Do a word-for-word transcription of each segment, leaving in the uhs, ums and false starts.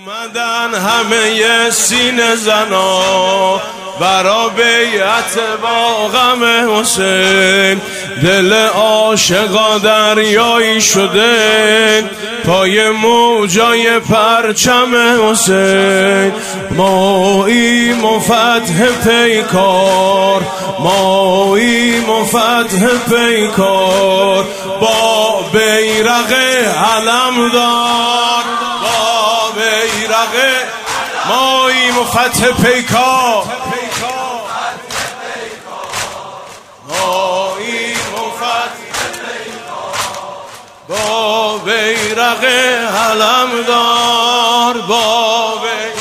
اومدن همه سینه زنا برا بیعت با غم حسین، دل عاشقا دریایی شده پای موجای پرچم حسین. ماییم و فتح پیکار، ماییم و فتح پیکار، با بیرق علمدار، با بیرق ماییم و فتح پیکار، ماییم و فتح پیکار، با بیرق علمدار، با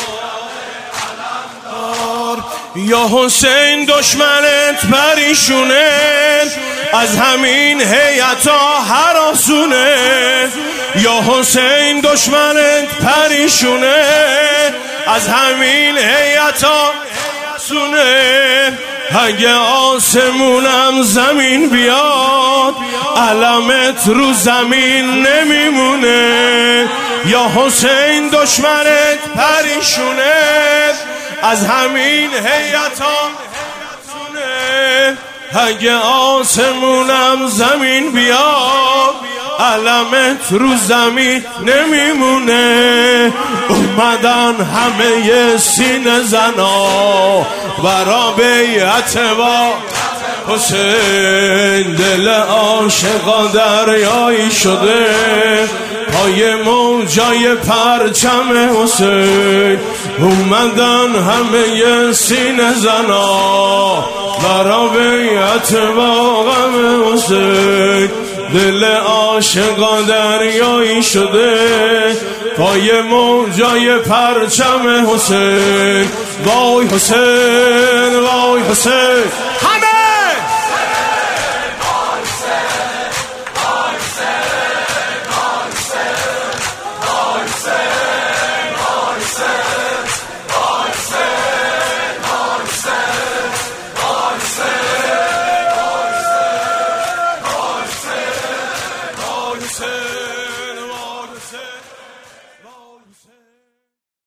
یا حسین دشمنت پریشونه، از همین هیئتا هراسونه. یا حسین دشمنت پریشونه، از همین هیئتا سونه. اگه آسمونم زمین بیاد علمت رو زمین نمیمونه. یا حسین دشمنت پریشونه، از همین هیئتا سونه. اگه آسمونم زمین بیاد علمت رو زمین نمیمونه. اومدن همه سینه زنا برا بیعت با حسین، دل عاشقا دریایی شده پای موجای پرچم حسین. اومدن همه سینه زنا برا بیعت با غم حسین، دل عاشقا دریایی شده پای موجای پرچم حسین. وای حسین، وای حسین.